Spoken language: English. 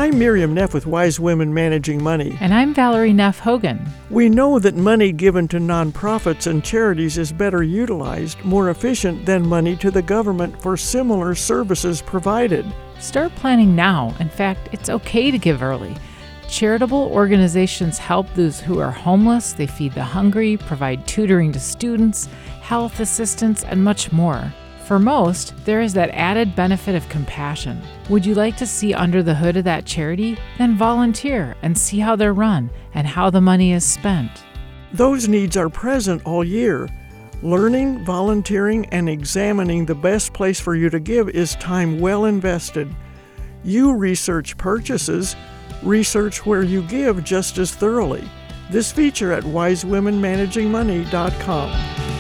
I'm Miriam Neff with Wise Women Managing Money. And I'm Valerie Neff Hogan. We know that money given to nonprofits and charities is better utilized, more efficient than money to the government for similar services provided. Start planning now. In fact, it's okay to give early. Charitable organizations help those who are homeless, they feed the hungry, provide tutoring to students, health assistance, and much more. For most, there is that added benefit of compassion. Would you like to see under the hood of that charity? Then volunteer and see how they're run and how the money is spent. Those needs are present all year. Learning, volunteering, and examining the best place for you to give is time well invested. You research purchases, research where you give just as thoroughly. This feature at wisewomenmanagingmoney.com.